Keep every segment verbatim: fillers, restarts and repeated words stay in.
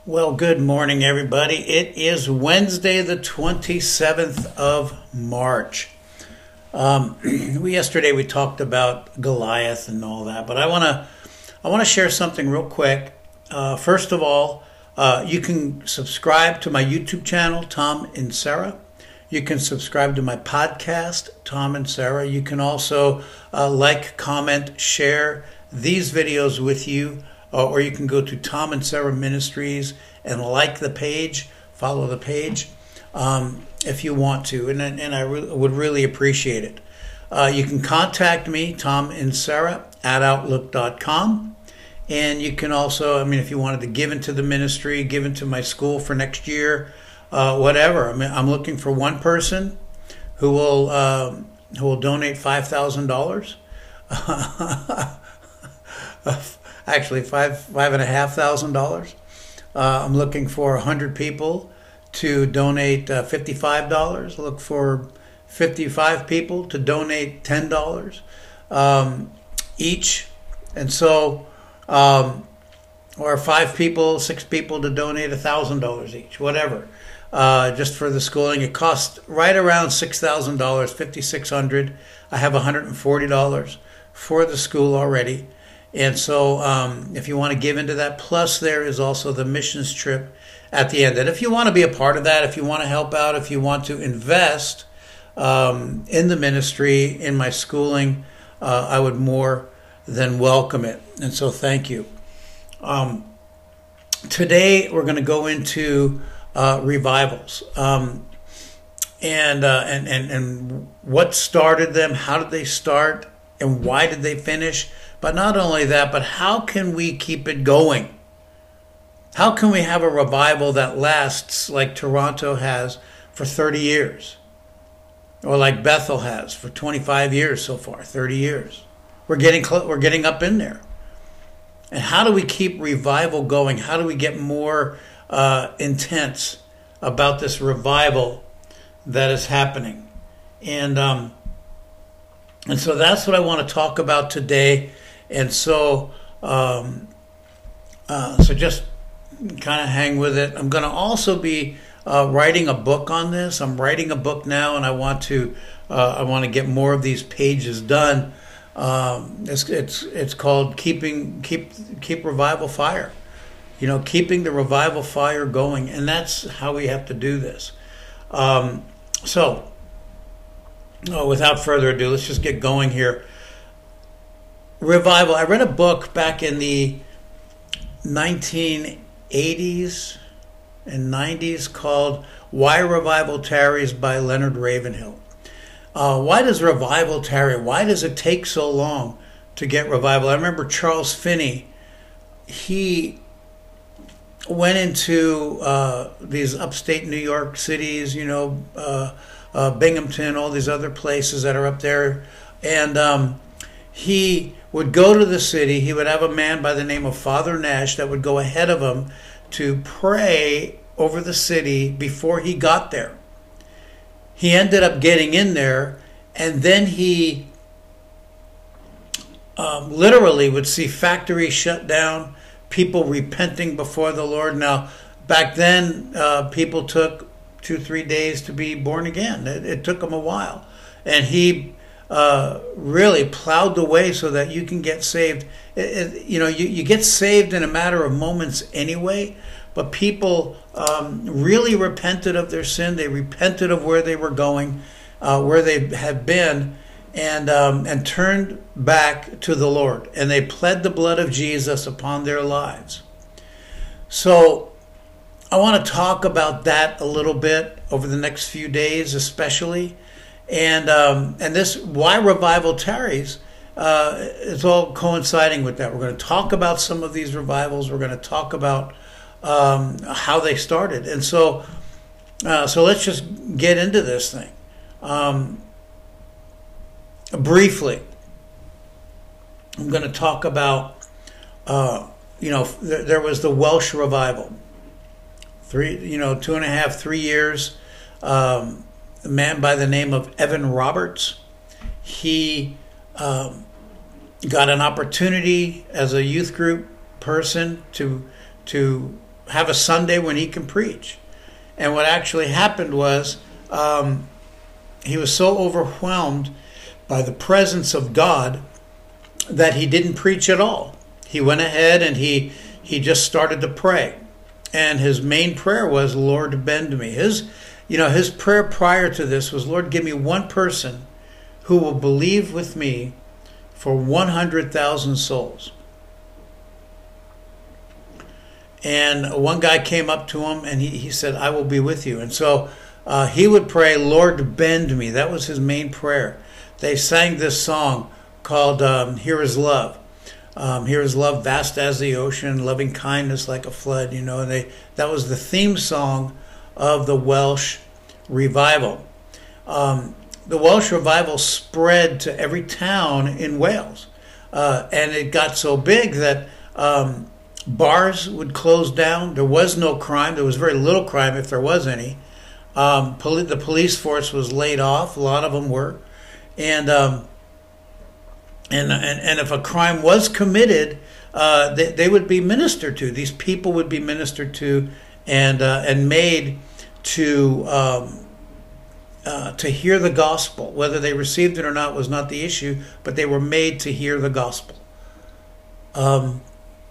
Well, good morning, everybody. It is Wednesday, the twenty-seventh of March. Um, we yesterday we talked about Goliath and all that, but I want to I want to share something real quick. Uh, first of all, uh, you can subscribe to my YouTube channel, Tom and Sarah. You can subscribe to my podcast, Tom and Sarah. You can also uh, like, comment, share these videos with you. Uh, or you can go to Tom and Sarah Ministries and like the page, follow the page um, if you want to, and, and I re- would really appreciate it. Uh, you can contact me, Tom and Sarah, at outlook dot com. And you can also, I mean, if you wanted to give into the ministry, give into my school for next year, uh, whatever. I mean, I'm looking for one person who will uh, who will donate five thousand dollars. Actually, five five and a half thousand dollars. Uh, I'm looking for a hundred people to donate uh, fifty-five dollars. Look for fifty-five people to donate ten dollars um, each, and so um, or five people, six people to donate a thousand dollars each, whatever. Uh, just for the schooling, it costs right around six thousand dollars, fifty-six hundred. I have one hundred and forty dollars for the school already. And so um, if you want to give into that, plus there is also the missions trip at the end. And if you want to be a part of that, if you want to help out, if you want to invest um, in the ministry, in my schooling, uh, I would more than welcome it. And so thank you. Um, today we're going to go into uh, revivals. Um, and, uh, and, and, and what started them, how did they start, and why did they finish? But not only that, but how can we keep it going? How can we have a revival that lasts like Toronto has for thirty years? Or like Bethel has for twenty-five years so far, thirty years. We're getting close, we're getting up in there. And how do we keep revival going? How do we get more uh, intense about this revival that is happening? And um, and so that's what I want to talk about today. And so, um, uh, so just kind of hang with it. I'm going to also be uh, writing a book on this. I'm writing a book now, and I want to uh, I want to get more of these pages done. Um, it's it's it's called keeping keep keep revival fire. You know, keeping the revival fire going, and that's how we have to do this. Um, so, oh, without further ado, let's just get going here. Revival. I read a book back in the nineteen eighties and nineties called Why Revival Tarries by Leonard Ravenhill. Uh, why does revival tarry? Why does it take so long to get revival? I remember Charles Finney. He went into uh, these upstate New York cities, you know, uh, uh, Binghamton, all these other places that are up there. And um, he would go to the city. He would have a man by the name of Father Nash that would go ahead of him to pray over the city before he got there. He ended up getting in there, and then he um, literally would see factories shut down, people repenting before the Lord. Now, back then, uh, people took two, three days to be born again. It, it took them a while. And he Uh, really plowed the way so that you can get saved. It, it, you know, you, you get saved in a matter of moments anyway, but people um, really repented of their sin. They repented of where they were going, uh, where they had been, and um, and turned back to the Lord. And they pled the blood of Jesus upon their lives. So I want to talk about that a little bit over the next few days, especially. And um, and this why revival tarries uh, is all coinciding with that. We're going to talk about some of these revivals. We're going to talk about um, how they started. And so uh, so let's just get into this thing um, briefly. I'm going to talk about uh, you know th- there was the Welsh revival. Three you know two and a half three years. Um, A man by the name of Evan Roberts. He um, got an opportunity as a youth group person to to have a Sunday when he can preach. And what actually happened was um, he was so overwhelmed by the presence of God that he didn't preach at all. He went ahead and he he just started to pray. And his main prayer was, Lord, bend me. His, you know, his prayer prior to this was, Lord, give me one person who will believe with me for one hundred thousand souls. And one guy came up to him and he, he said, I will be with you. And so uh, he would pray, Lord, bend me. That was his main prayer. They sang this song called um, Here is Love. Um, Here is love, vast as the ocean, loving kindness like a flood. You know, and they that was the theme song of the Welsh revival. Um, the Welsh revival spread to every town in Wales, uh, and it got so big that um, bars would close down. There was no crime. There was very little crime, if there was any. Um, poli- the police force was laid off. A lot of them were, and um, And, and and if a crime was committed, uh, they, they would be ministered to. These people would be ministered to and uh, and made to um, uh, to hear the gospel. Whether they received it or not was not the issue, but they were made to hear the gospel. Um,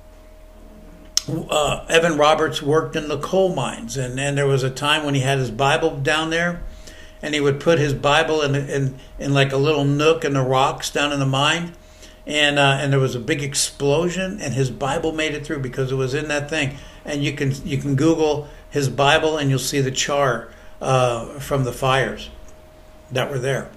uh, Evan Roberts worked in the coal mines, and, and there was a time when he had his Bible down there, and he would put his Bible in in, in like a little nook in the rocks down in the mine, and uh, and there was a big explosion, and his Bible made it through because it was in that thing. And you can you can Google his Bible, and you'll see the char uh, from the fires that were there.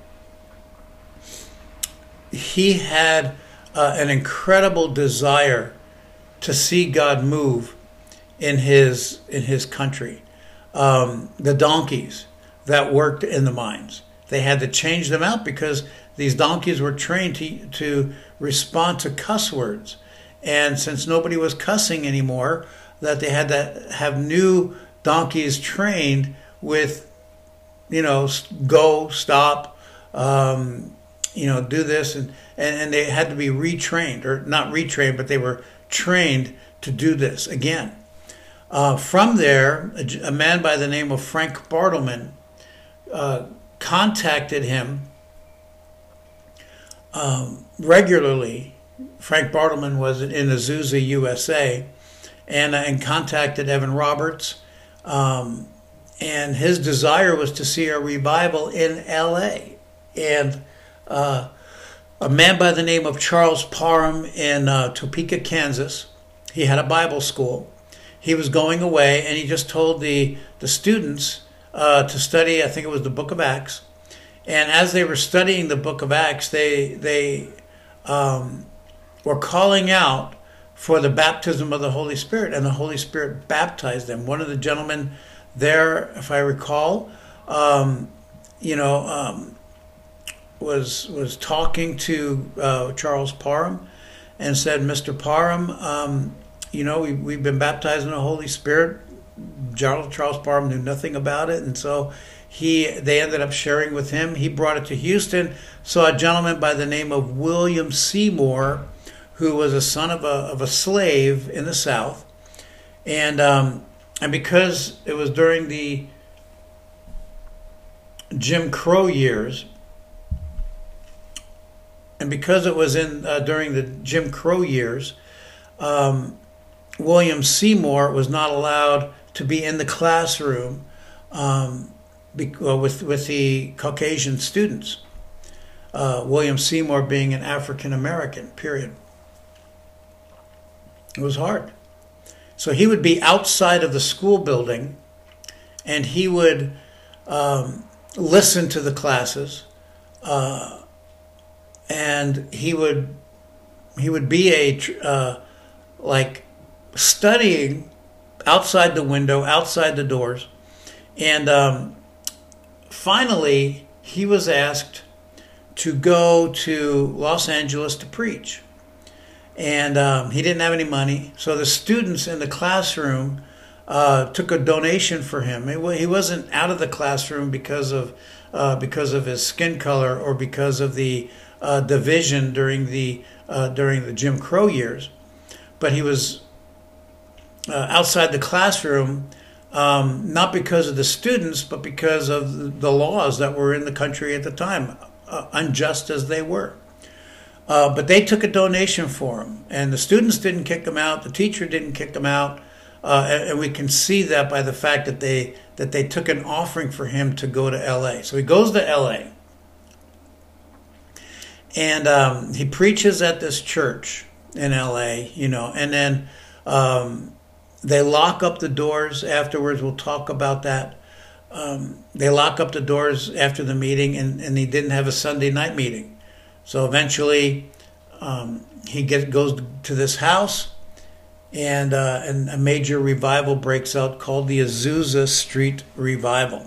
He had uh, an incredible desire to see God move in his in his country. Um, the donkeys that worked in the mines, they had to change them out because these donkeys were trained to to respond to cuss words, and since nobody was cussing anymore, that they had to have new donkeys trained with, you know, go, stop, um, you know, do this, and, and and they had to be retrained, or not retrained, but they were trained to do this again. Uh, from there, a, a man by the name of Frank Bartleman uh, contacted him um, regularly. Frank Bartleman was in Azusa, U S A, and, uh, and contacted Evan Roberts. Um, and his desire was to see a revival in L A. And uh, a man by the name of Charles Parham in uh, Topeka, Kansas, he had a Bible school. He was going away, and he just told the, the students uh, to study, I think it was the book of Acts. And as they were studying the book of Acts, they, they um, were calling out for the baptism of the Holy Spirit, and the Holy Spirit baptized them. One of the gentlemen there, if I recall, um, you know, um, was was talking to uh, Charles Parham and said, Mister Parham, um, you know, we, we've been baptized in the Holy Spirit. Charles, Charles Parham knew nothing about it, and so he they ended up sharing with him. He brought it to Houston, saw a gentleman by the name of William Seymour, who was a son of a of a slave in the South, and um, and because it was during the Jim Crow years, and because it was in uh, during the Jim Crow years, um, William Seymour was not allowed to be in the classroom um, be, uh, with with the Caucasian students. Uh, William Seymour being an African American, period. It was hard. So he would be outside of the school building, and he would um, listen to the classes, uh, and he would he would be a uh, like studying outside the window, outside the doors, and um, finally he was asked to go to Los Angeles to preach. And um, he didn't have any money, so the students in the classroom uh, took a donation for him. He wasn't out of the classroom because of uh, because of his skin color or because of the uh, division during the uh, during the Jim Crow years, but he was uh, outside the classroom, um, not because of the students, but because of the laws that were in the country at the time, uh, unjust as they were. Uh, but they took a donation for him, and the students didn't kick him out. The teacher didn't kick him out, uh, and, and we can see that by the fact that they that they took an offering for him to go to L A. So he goes to L A, and um, he preaches at this church in L A. You know, and then um, they lock up the doors afterwards. We'll talk about that. Um, they lock up the doors after the meeting, and, and he didn't have a Sunday night meeting. So eventually, um, he get, goes to this house, and, uh, and a major revival breaks out called the Azusa Street Revival.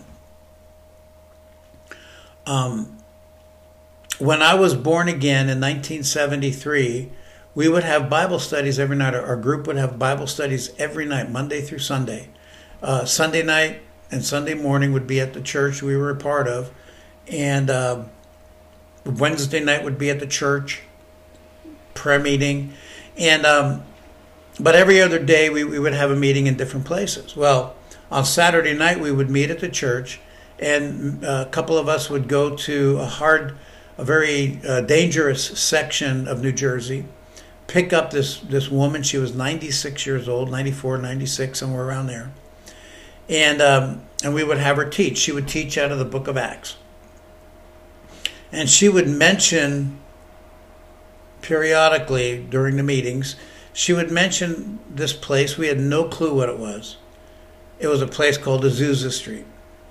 Um, when I was born again in nineteen seventy-three, we would have Bible studies every night. Our group would have Bible studies every night, Monday through Sunday. Uh, Sunday night and Sunday morning would be at the church we were a part of, and uh, Wednesday night would be at the church, prayer meeting, and um, but every other day we, we would have a meeting in different places. Well, on Saturday night we would meet at the church, and a couple of us would go to a hard, a very uh, dangerous section of New Jersey, pick up this, this woman. She was ninety-six years old, ninety-four, ninety-six, somewhere around there, and um, and we would have her teach. She would teach out of the book of Acts. And she would mention periodically during the meetings, she would mention this place. We had no clue what it was. It was a place called Azusa Street.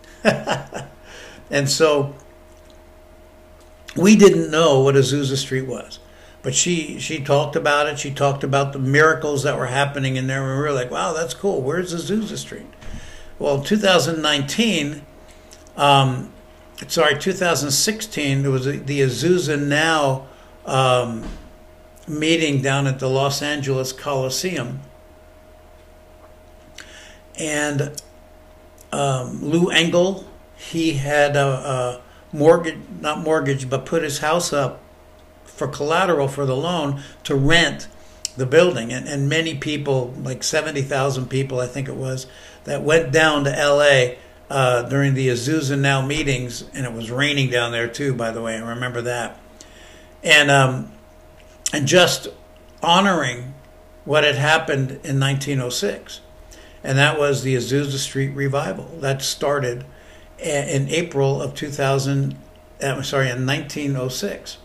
And so we didn't know what Azusa Street was. But she, she talked about it. She talked about the miracles that were happening in there. And we were like, wow, that's cool. Where's Azusa Street? Well, in two thousand nineteen, um, sorry, two thousand sixteen, there was a, the Azusa Now um, meeting down at the Los Angeles Coliseum. And um, Lou Engle, he had a, a mortgage, not mortgage, but put his house up for collateral for the loan to rent the building. And, and many people, like seventy thousand people, I think it was, that went down to L A Uh, during the Azusa Now meetings, and it was raining down there too, by the way. I remember that, and um, and just honoring what had happened in nineteen oh six, and that was the Azusa Street Revival that started in April of two thousand. I'm sorry, in nineteen oh six,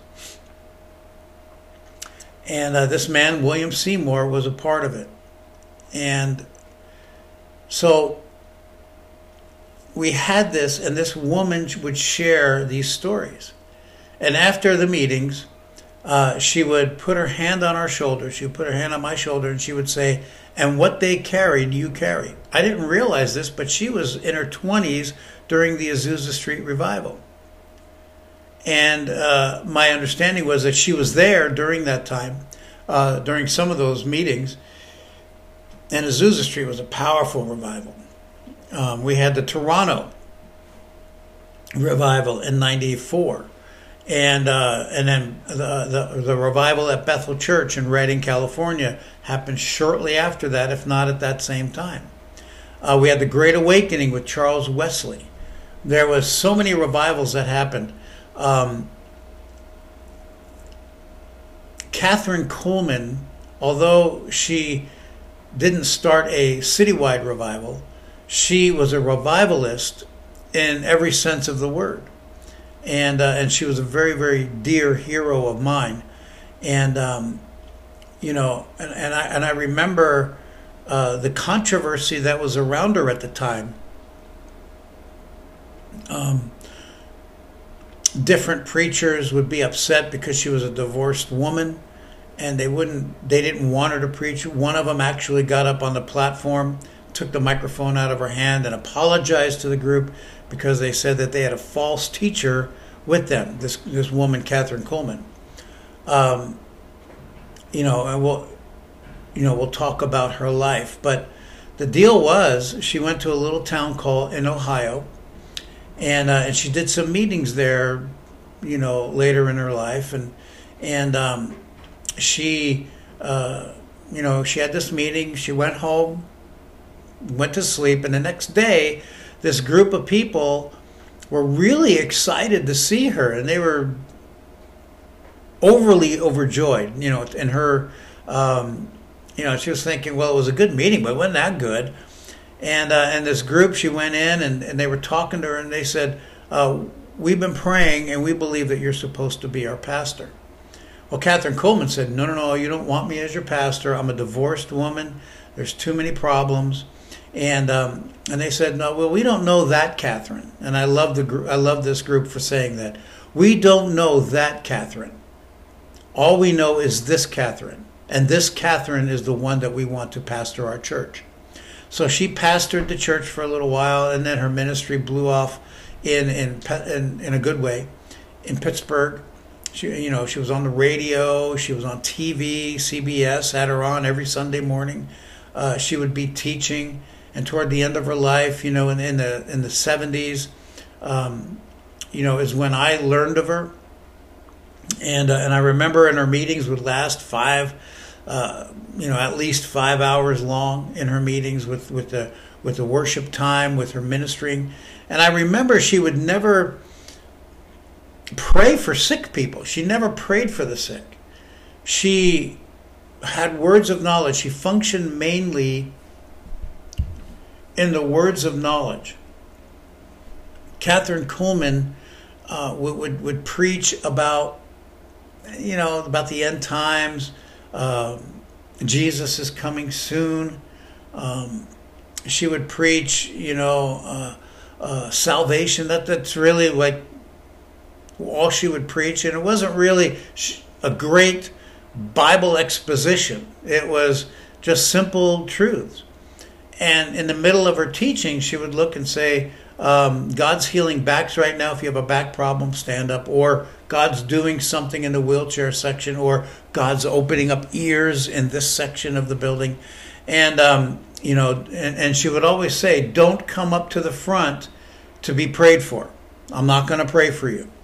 and uh, this man William Seymour was a part of it, and so we had this, and this woman would share these stories. And after the meetings, uh, she would put her hand on our shoulder. She would put her hand on my shoulder, and she would say, and what they carried, you carry. I didn't realize this, but she was in her twenties during the Azusa Street Revival. And uh, my understanding was that she was there during that time, uh, during some of those meetings. And Azusa Street was a powerful revival. Um, we had the Toronto revival in ninety-four, and uh, and then the, the the revival at Bethel Church in Redding, California, happened shortly after that, if not at that same time. Uh, we had the Great Awakening with Charles Wesley. There was so many revivals that happened. Um, Catherine Kuhlman, although she didn't start a citywide revival, she was a revivalist in every sense of the word, and uh, and she was a very, very dear hero of mine, and um, you know, and, and I and I remember uh, the controversy that was around her at the time. Um, different preachers would be upset because she was a divorced woman, and they wouldn't, they didn't want her to preach. One of them actually got up on the platform, took the microphone out of her hand, and apologized to the group because they said that they had a false teacher with them, this this woman, Catherine Kuhlman. Um, you know, and we'll, you know, we'll talk about her life. But the deal was, she went to a little town called in Ohio, and uh, and she did some meetings there, you know, later in her life, and and um, she. Uh, you know, she had this meeting. She went home, went to sleep, and the next day, this group of people were really excited to see her, and they were overly overjoyed. You know, in her, um, you know, she was thinking, well, it was a good meeting, but it wasn't that good. And uh, and this group, she went in, and, and they were talking to her, and they said, uh, we've been praying, and we believe that you're supposed to be our pastor. Well, Catherine Coleman said, no, no, no, you don't want me as your pastor. I'm a divorced woman. There's too many problems. And um, and they said, no, well, we don't know that, Catherine. And I love the gr- I love this group for saying that. We don't know that, Catherine. All we know is this Catherine. And this Catherine is the one that we want to pastor our church. So she pastored the church for a little while, and then her ministry blew off in in in, in a good way in Pittsburgh. She, you know, she was on the radio, she was on T V, C B S had her on every Sunday morning. Uh, she would be teaching, and toward the end of her life, you know, in, in the in the seventies, um, you know, is when I learned of her. And uh, and I remember in her meetings would last five. Uh, you know, at least five hours long in her meetings with, with the with the worship time, with her ministering. And I remember she would never pray for sick people. She never prayed for the sick. She had words of knowledge. She functioned mainly in the words of knowledge. Catherine Coleman uh, would, would would preach about, you know, about the end times. Um, Jesus is coming soon. Um, she would preach, you know, uh, uh, salvation. That that's really like all she would preach, and it wasn't really a great Bible exposition. It was just simple truths. And in the middle of her teaching, she would look and say, um, God's healing backs right now. If you have a back problem, stand up. Or God's doing something in the wheelchair section. Or God's opening up ears in this section of the building. And, um, you know, and, and she would always say, don't come up to the front to be prayed for. I'm not going to pray for you.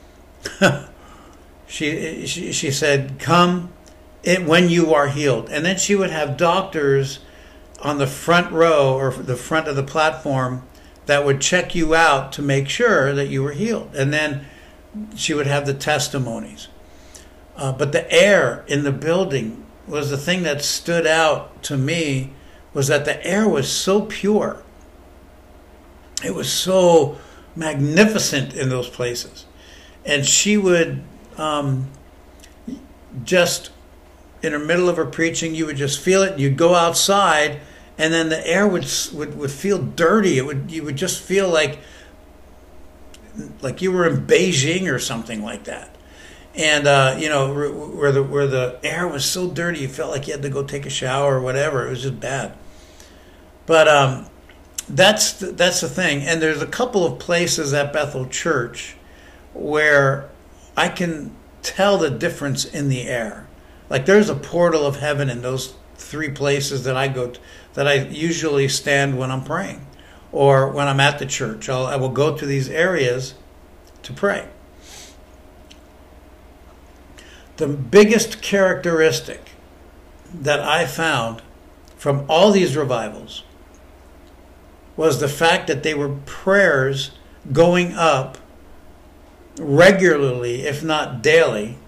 she, she she said, come it, when you are healed. And then she would have doctors on the front row or the front of the platform that would check you out to make sure that you were healed. And then she would have the testimonies. Uh, but the air in the building was the thing that stood out to me, was that the air was so pure. It was so magnificent in those places. And she would um, just, in the middle of her preaching, you would just feel it. You'd go outside, and then the air would would, would feel dirty. It would you would just feel like like you were in Beijing or something like that. And uh, you know, where the where the air was so dirty, you felt like you had to go take a shower or whatever. It was just bad. But um, that's the, that's the thing. And there's a couple of places at Bethel Church where I can tell the difference in the air. Like there's a portal of heaven in those three places that I go to, that I usually stand when I'm praying, or when I'm at the church. I'll, I will go to these areas to pray. The biggest characteristic that I found from all these revivals was the fact that they were prayers going up regularly, if not daily,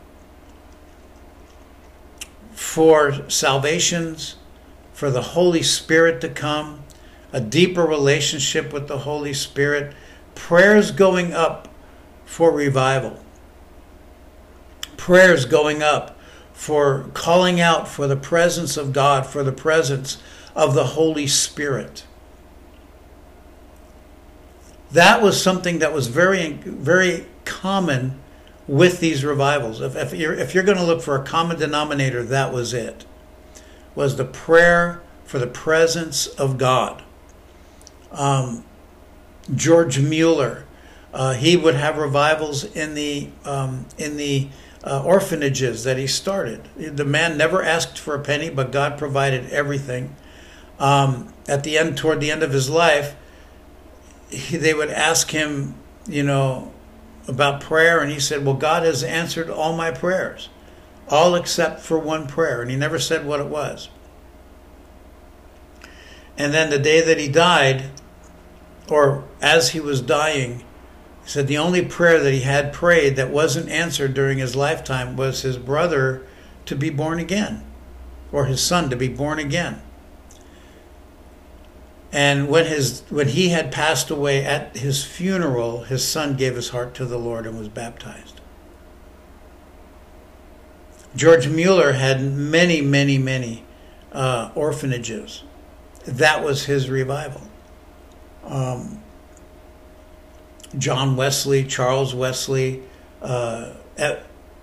for salvations, for the Holy Spirit to come, a deeper relationship with the Holy Spirit, prayers going up for revival, prayers going up for calling out for the presence of God, for the presence of the Holy Spirit. That was something that was very, very common with these revivals. If, if you're if you're going to look for a common denominator, that was it. Was the prayer for the presence of God. Um, George Mueller, uh, he would have revivals in the um, in the uh, orphanages that he started. The man never asked for a penny, but God provided everything. Um, at the end, toward the end of his life, he, they would ask him, you know, about prayer, and he said, well, God has answered all my prayers. all except for one prayer, and he never said what it was. And then the day that he died, or as he was dying, he said the only prayer that he had prayed that wasn't answered during his lifetime was his brother to be born again, or his son to be born again. And when his when he had passed away, at his funeral, his son gave his heart to the Lord and was baptized. George Mueller had many, many, many uh, orphanages. That was his revival. Um, John Wesley, Charles Wesley, uh, Ed,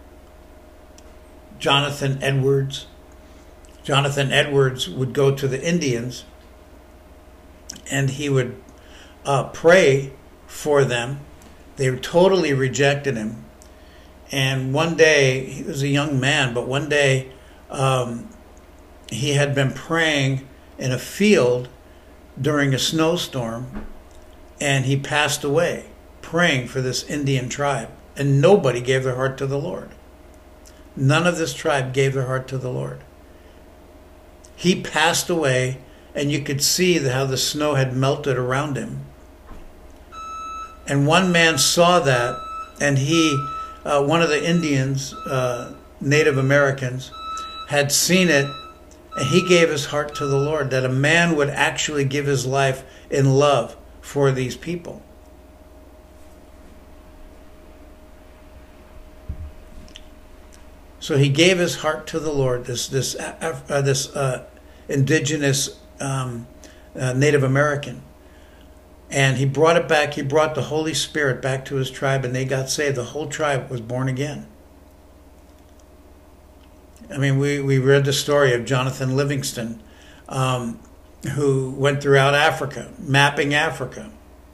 Jonathan Edwards. Jonathan Edwards would go to the Indians and he would uh, pray for them. They totally rejected him. And one day, he was a young man, but one day um, he had been praying in a field during a snowstorm, and he passed away praying for this Indian tribe. And nobody gave their heart to the Lord. None of this tribe gave their heart to the Lord. He passed away, and you could see how the snow had melted around him. And one man saw that, and he, uh, one of the Indians, uh, Native Americans, had seen it, and he gave his heart to the Lord, that a man would actually give his life in love for these people. So he gave his heart to the Lord, this this uh, this uh, indigenous um, uh, Native American. And he brought it back. He brought the Holy Spirit back to his tribe, and they got saved. The whole tribe was born again. I mean, we, we read the story of Jonathan Livingston, um, who went throughout Africa, mapping Africa,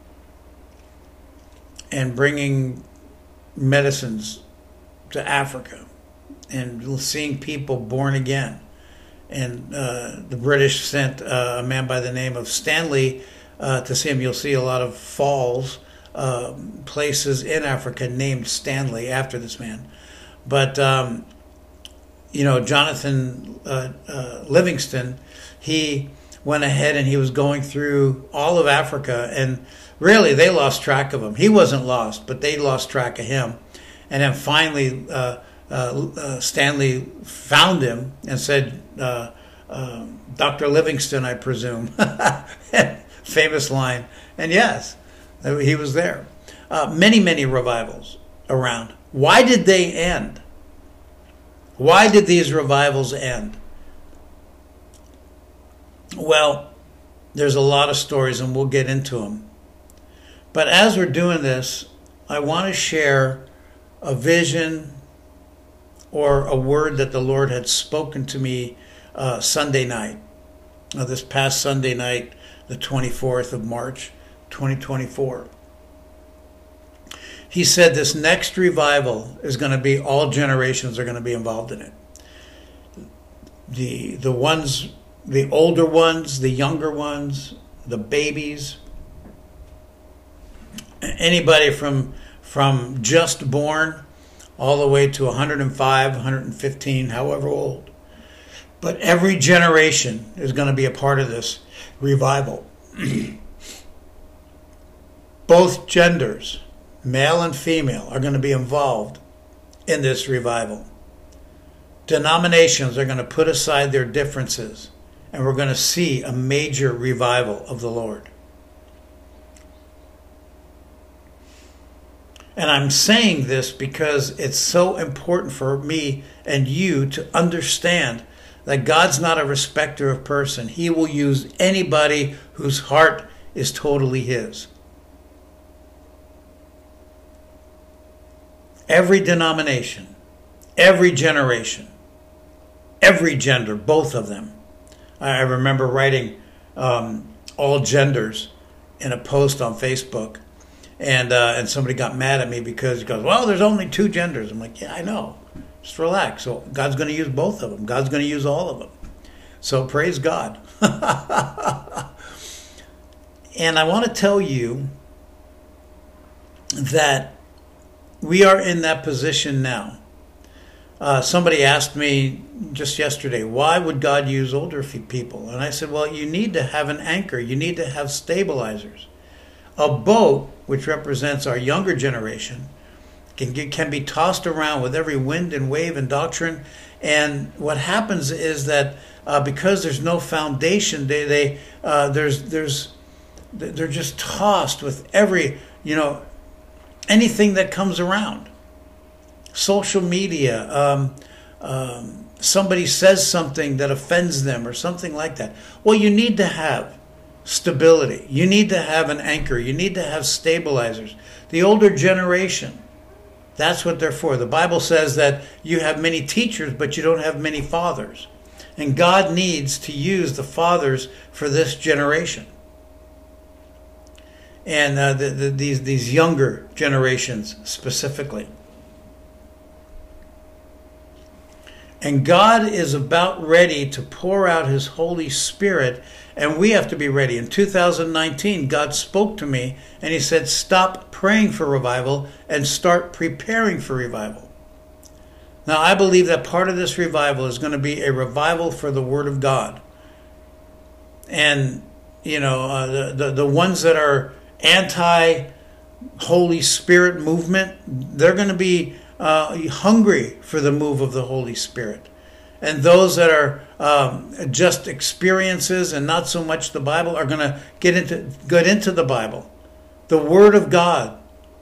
and bringing medicines to Africa, and seeing people born again. And uh, the British sent uh, a man by the name of Stanley uh, to see him. You'll see a lot of falls, uh, places in Africa named Stanley after this man. But um, you know, Jonathan uh, uh, Livingston, he went ahead and he was going through all of Africa, and really they lost track of him. He wasn't lost, but they lost track of him. And then finally, uh, uh, uh, Stanley found him and said, uh, uh, Doctor Livingston, I presume. Famous line. And yes, he was there. Uh, many, many revivals around. Why did they end? Why did these revivals end? Well, there's a lot of stories, and we'll get into them. But as we're doing this, I want to share a vision or a word that the Lord had spoken to me uh, Sunday night. Uh, this past Sunday night, the twenty-fourth of March, twenty twenty-four. He said this next revival is going to be, all generations are going to be involved in it. The the ones, the older ones, the younger ones, the babies, anybody from from just born all the way to one hundred five, one hundred fifteen, however old. But every generation is going to be a part of this revival. Both genders, male and female, are going to be involved in this revival. Denominations are going to put aside their differences, and we're going to see a major revival of the Lord. And I'm saying this because it's so important for me and you to understand that God's not a respecter of person. He will use anybody whose heart is totally His. Every denomination, every generation, every gender, both of them. I remember writing um, all genders in a post on Facebook, and uh, and somebody got mad at me because he goes, well, there's only two genders. I'm like, yeah, I know. Just relax. So God's going to use both of them. God's going to use all of them. So praise God. And I want to tell you that we are in that position now uh, somebody asked me just yesterday, why would God use older people? And I said, well, you need to have an anchor. You need to have stabilizers. A boat, which represents our younger generation, can get, can be tossed around with every wind and wave and doctrine. And what happens is that uh, because there's no foundation, they they uh, there's there's they're just tossed with every, you know, anything that comes around. Social media, um, um, somebody says something that offends them or something like that. Well, you need to have stability. You need to have an anchor. You need to have stabilizers. The older generation, that's what they're for. The Bible says that you have many teachers, but you don't have many fathers. And God needs to use the fathers for this generation. And uh, the, the, these, these younger generations specifically. And God is about ready to pour out His Holy Spirit, and we have to be ready. In two thousand nineteen, God spoke to me, and He said, stop praying for revival and start preparing for revival. Now, I believe that part of this revival is going to be a revival for the Word of God. And, you know, uh, the, the, the ones that are anti-Holy Spirit movement, they're going to be Uh, hungry for the move of the Holy Spirit. And those that are um, just experiences and not so much the Bible are going to get into get into the Bible, the Word of God,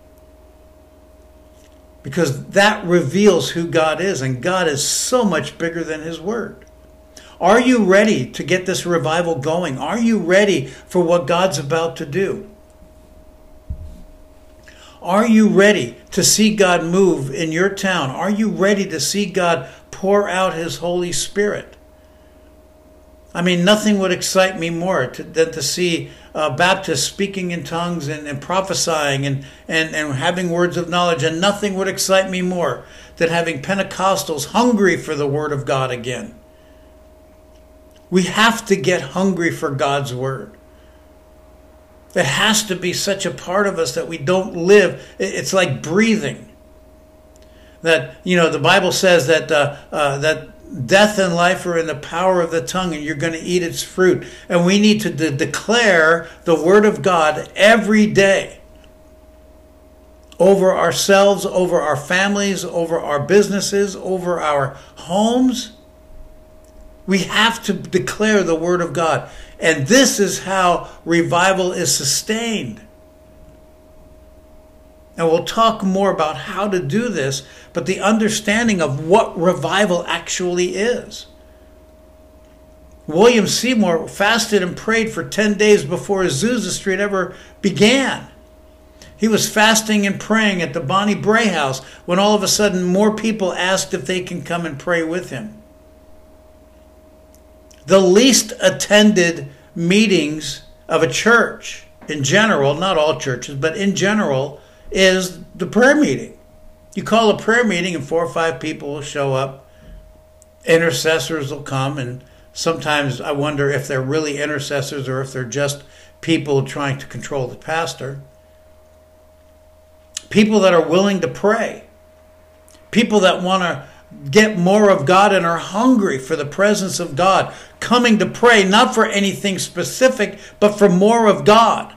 because that reveals who God is, and God is so much bigger than His Word. Are you ready to get this revival going? Are you ready for what God's about to do? Are you ready to see God move in your town? Are you ready to see God pour out His Holy Spirit? I mean, nothing would excite me more to, than to see uh, Baptists speaking in tongues and, and prophesying and, and, and having words of knowledge. And nothing would excite me more than having Pentecostals hungry for the Word of God again. We have to get hungry for God's Word. It has to be such a part of us that we don't live. It's like breathing. That, you know, the Bible says that uh, uh, that death and life are in the power of the tongue, and you're going to eat its fruit. And we need to de- declare the Word of God every day over ourselves, over our families, over our businesses, over our homes. We have to declare the Word of God. And this is how revival is sustained. And we'll talk more about how to do this, but the understanding of what revival actually is. William Seymour fasted and prayed for ten days before Azusa Street ever began. He was fasting and praying at the Bonnie Bray House when all of a sudden more people asked if they can come and pray with him. The least attended meetings of a church in general, not all churches, but in general, is the prayer meeting. You call a prayer meeting and four or five people will show up. Intercessors will come, and sometimes I wonder if they're really intercessors or if they're just people trying to control the pastor. People that are willing to pray. People that want to get more of God and are hungry for the presence of God, coming to pray not for anything specific, but for more of God.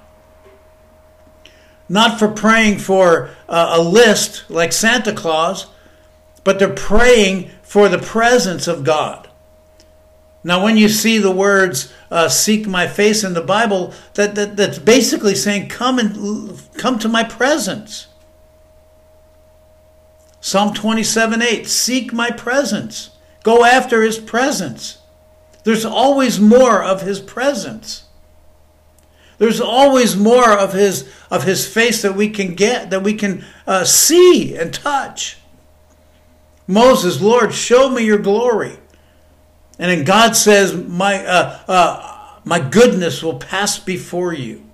Not for praying for uh, a list like Santa Claus, but they're praying for the presence of God. Now, when you see the words uh, "seek my face" in the Bible, that, that that's basically saying, "Come and come to my presence." Psalm twenty-seven eight, seek my presence. Go after His presence. There's always more of His presence. There's always more of His of His face that we can get, that we can uh, see and touch. Moses, Lord, show me your glory. And then God says, my, uh, uh, my goodness will pass before you.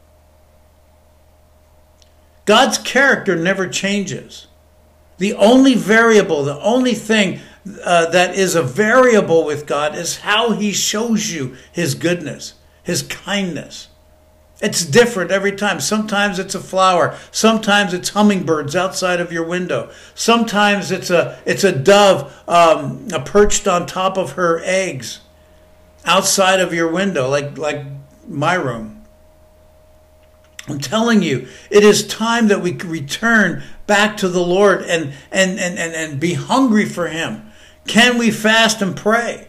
God's character never changes. The only variable, the only thing uh, that is a variable with God is how He shows you His goodness, His kindness. It's different every time. Sometimes it's a flower. Sometimes it's hummingbirds outside of your window. Sometimes it's a it's a dove um, perched on top of her eggs outside of your window, like like my room. I'm telling you, it is time that we return back to the Lord and and and and, and be hungry for Him. Can we fast and pray?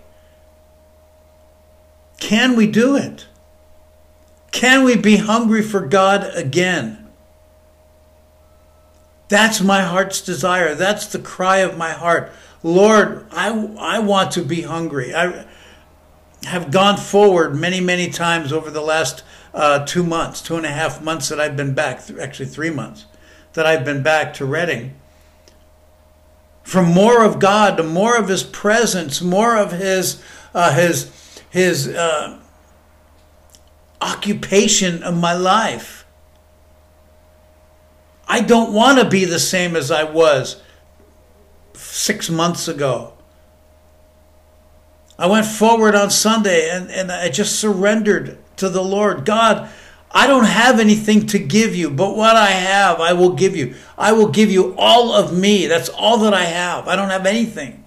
Can we do it? Can we be hungry for God again? That's my heart's desire. That's the cry of my heart. Lord, I, I want to be hungry. I have gone forward many, many times over the last uh, two months, two and a half months that I've been back, actually three months that I've been back to Redding. For more of God, to more of His presence, more of His, uh, His, His, uh, occupation of my life. I don't want to be the same as I was six months ago. I went forward on Sunday and, and I just surrendered to the Lord. God, I don't have anything to give you, but what I have, I will give you. I will give you all of me. That's all that I have. I don't have anything.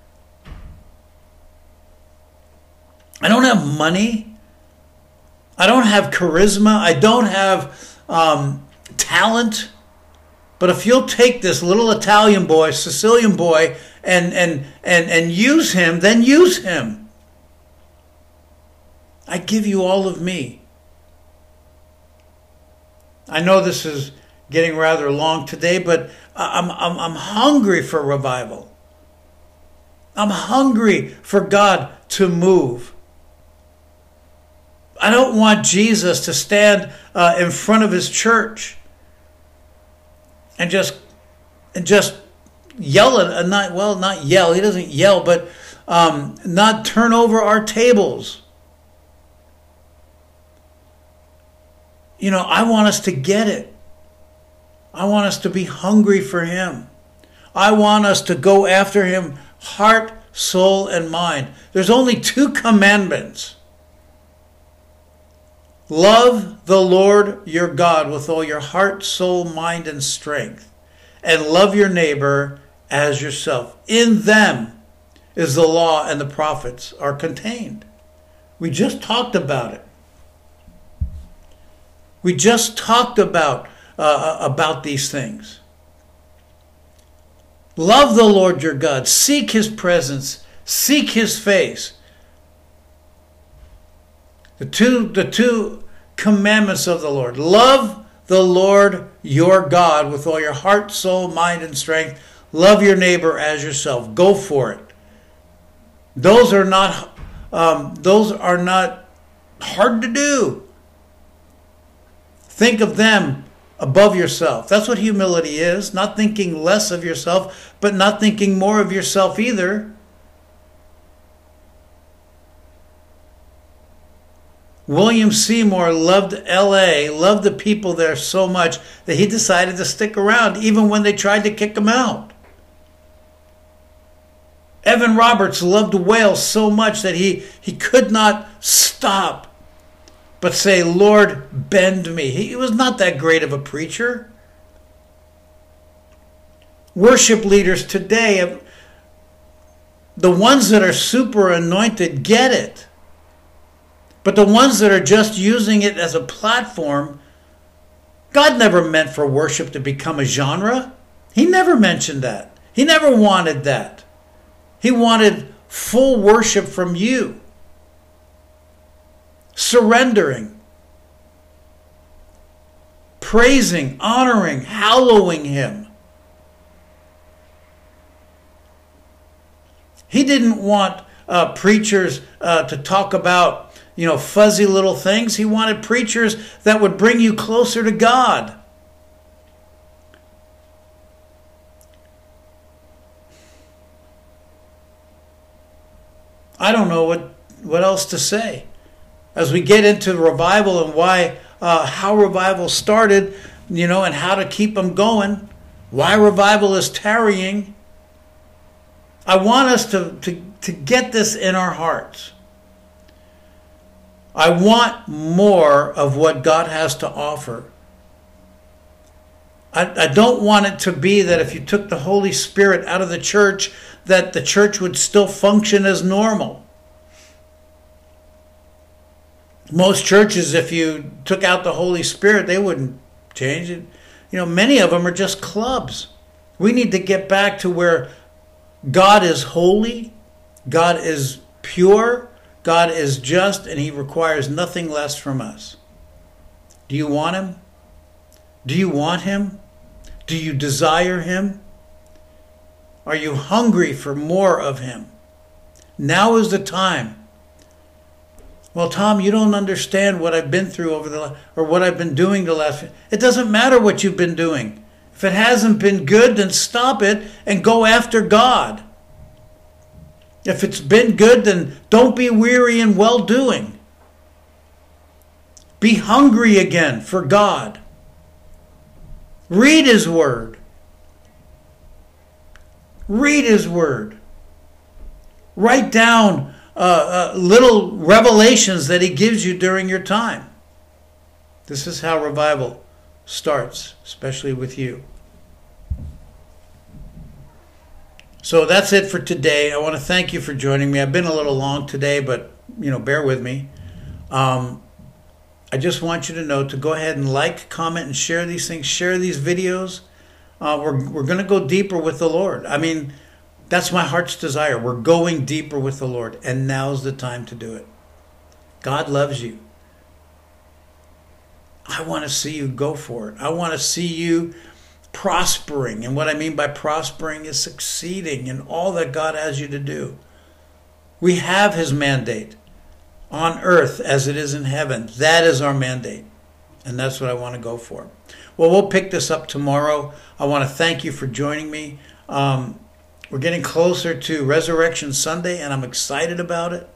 I don't have money. I don't have charisma. I don't have um, talent. But if you'll take this little Italian boy, Sicilian boy, and, and, and, and use him, then use him. I give you all of me. I know this is getting rather long today, but I'm, I'm, I'm hungry for revival. I'm hungry for God to move. I don't want Jesus to stand uh, in front of His church and just and just yell at, uh, not well, not yell. He doesn't yell, but um, not turn over our tables. You know, I want us to get it. I want us to be hungry for Him. I want us to go after Him, heart, soul, and mind. There's only two commandments. Love the Lord your God with all your heart, soul, mind, and strength. And love your neighbor as yourself. In them is the law and the prophets are contained. We just talked about it. We just talked about, uh, about these things. Love the Lord your God. Seek His presence. Seek His face. The two, the two commandments of the Lord. Love the Lord your God with all your heart, soul, mind, and strength. Love your neighbor as yourself. Go for it. Those are not, um, those are not hard to do. Think of them above yourself. That's what humility is. Not thinking less of yourself, but not thinking more of yourself either. William Seymour loved L A, loved the people there so much that he decided to stick around even when they tried to kick him out. Evan Roberts loved Wales so much that he, he could not stop but say, Lord, bend me. He was not that great of a preacher. Worship leaders today, the ones that are super anointed, get it. But the ones that are just using it as a platform, God never meant for worship to become a genre. He never mentioned that. He never wanted that. He wanted full worship from you. Surrendering. Praising, honoring, hallowing Him. He didn't want uh, preachers uh, to talk about you know, fuzzy little things. He wanted preachers that would bring you closer to God. I don't know what, what else to say. As we get into revival and why, uh, how revival started, you know, and how to keep them going, why revival is tarrying, I want us to, to, to get this in our hearts. I want more of what God has to offer. I, I don't want it to be that if you took the Holy Spirit out of the church, that the church would still function as normal. Most churches, if you took out the Holy Spirit, they wouldn't change it. You know, many of them are just clubs. We need to get back to where God is holy, God is pure, God is just, and He requires nothing less from us. Do you want Him? Do you want Him? Do you desire Him? Are you hungry for more of Him? Now is the time. Well, Tom, you don't understand what I've been through over the or what I've been doing the last. It doesn't matter what you've been doing. If it hasn't been good, then stop it and go after God. If it's been good, then don't be weary in well-doing. Be hungry again for God. Read His Word. Read His Word. Write down uh, uh, little revelations that He gives you during your time. This is how revival starts, especially with you. So that's it for today. I want to thank you for joining me. I've been a little long today, but, you know, bear with me. Um, I just want you to know to go ahead and like, comment, and share these things. Share these videos. Uh, we're we're going to go deeper with the Lord. I mean, that's my heart's desire. We're going deeper with the Lord, and now's the time to do it. God loves you. I want to see you go for it. I want to see you prospering. And what I mean by prospering is succeeding in all that God has you to do. We have His mandate on earth as it is in heaven. That is our mandate. And that's what I want to go for. Well, we'll pick this up tomorrow. I want to thank you for joining me. Um, we're getting closer to Resurrection Sunday, and I'm excited about it.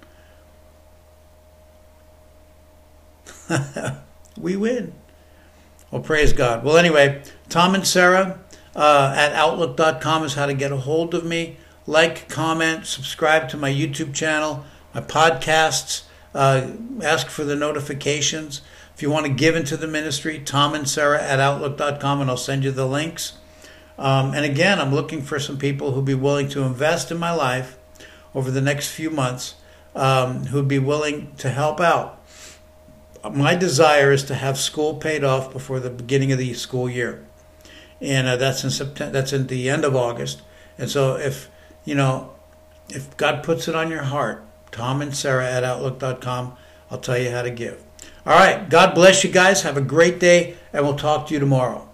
We win. Well, praise God. Well, anyway, Tom and Sarah uh, at outlook dot com is how to get a hold of me. Like, comment, subscribe to my YouTube channel, my podcasts. Uh, ask for the notifications. If you want to give into the ministry, Tom and Sarah at outlook dot com, and I'll send you the links. Um, and again, I'm looking for some people who'd be willing to invest in my life over the next few months, um, who'd be willing to help out. My desire is to have school paid off before the beginning of the school year, and uh, that's in September. That's in the end of August. And so, if you know, if God puts it on your heart, Tom and Sarah at outlook dot com, I'll tell you how to give. All right. God bless you guys. Have a great day, and we'll talk to you tomorrow.